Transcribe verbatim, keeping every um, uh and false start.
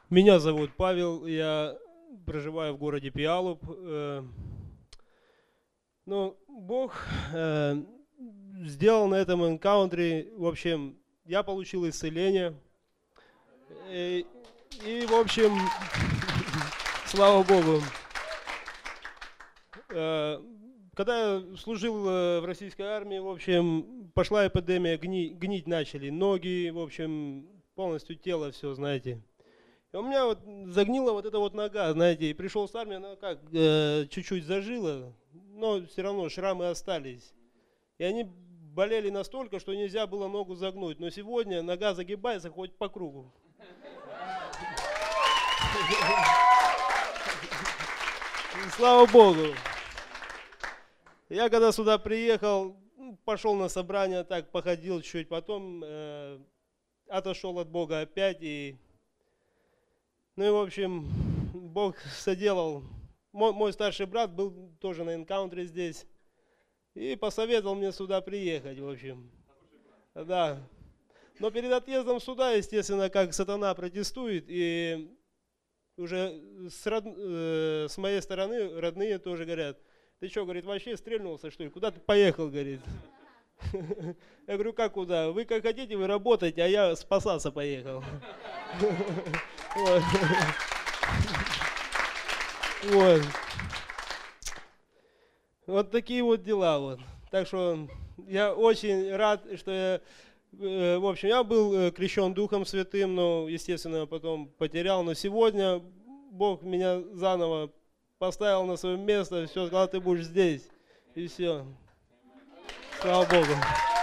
Меня зовут Павел, я проживаю в городе Пиалуп. Э, Ну, Бог э, сделал на этом энкаунтере, в общем, я получил исцеление. И, и, в общем, слава Богу. Э, Когда я служил э, в российской армии, в общем, пошла эпидемия, гни- гнить начали ноги, в общем, полностью тело, все, знаете. И у меня вот загнила вот эта вот нога, знаете, и пришел с армии, она как, э, чуть-чуть зажила, но все равно шрамы остались. И они болели настолько, что нельзя было ногу загнуть. Но сегодня нога загибается хоть по кругу. И слава Богу. Я когда сюда приехал, ну, пошел на собрание, так походил чуть, потом э, отошел от Бога опять. И, ну и в общем, Бог соделал. Мой, мой старший брат был тоже на энкаунтере здесь. И посоветовал мне сюда приехать, в общем. Да. Но перед отъездом сюда, естественно, как сатана протестует, и уже с, род... э, с моей стороны родные тоже говорят: ты что, говорит, вообще стрельнулся, что ли? Куда ты поехал, говорит? Я говорю, как куда? Вы как хотите, вы работаете, а я спасаться поехал. Вот. Вот. Вот такие вот дела вот. Так что я очень рад, что я, э, в общем, я был э, крещен Духом Святым, но, естественно, потом потерял. Но сегодня Бог меня заново поставил на свое место, все, сказал, ты будешь здесь. И все. Слава Богу.